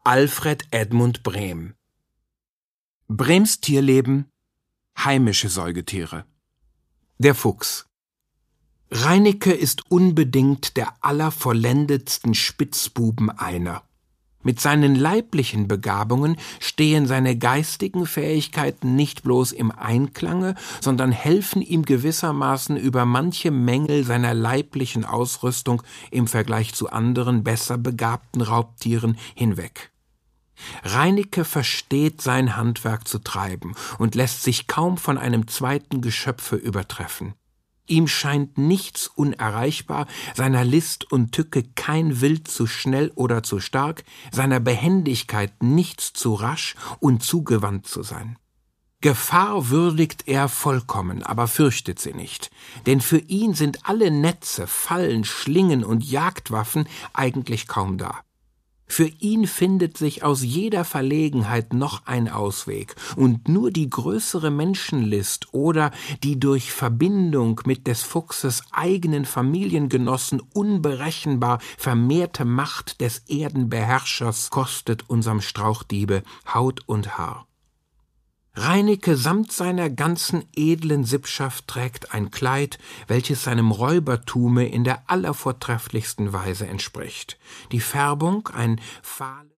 Alfred Edmund Brehm. Brehms Tierleben: heimische Säugetiere. Der Fuchs. Reineke ist unbedingt der allervollendetsten Spitzbuben einer. Mit seinen leiblichen Begabungen stehen seine geistigen Fähigkeiten nicht bloß im Einklange, sondern helfen ihm gewissermaßen über manche Mängel seiner leiblichen Ausrüstung im Vergleich zu anderen, besser begabten Raubtieren hinweg. Reineke versteht sein Handwerk zu treiben und lässt sich kaum von einem zweiten Geschöpfe übertreffen. Ihm scheint nichts unerreichbar, seiner List und Tücke kein Wild zu schnell oder zu stark, seiner Behendigkeit nichts zu rasch und zu gewandt zu sein. Gefahr würdigt er vollkommen, aber fürchtet sie nicht, denn für ihn sind alle Netze, Fallen, Schlingen und Jagdwaffen eigentlich kaum da. Für ihn findet sich aus jeder Verlegenheit noch ein Ausweg, und nur die größere Menschenlist oder die durch Verbindung mit des Fuchses eigenen Familiengenossen unberechenbar vermehrte Macht des Erdenbeherrschers kostet unserem Strauchdiebe Haut und Haar. Reineke samt seiner ganzen edlen Sippschaft trägt ein Kleid, welches seinem Räubertume in der allervortrefflichsten Weise entspricht. Die Färbung ein fahles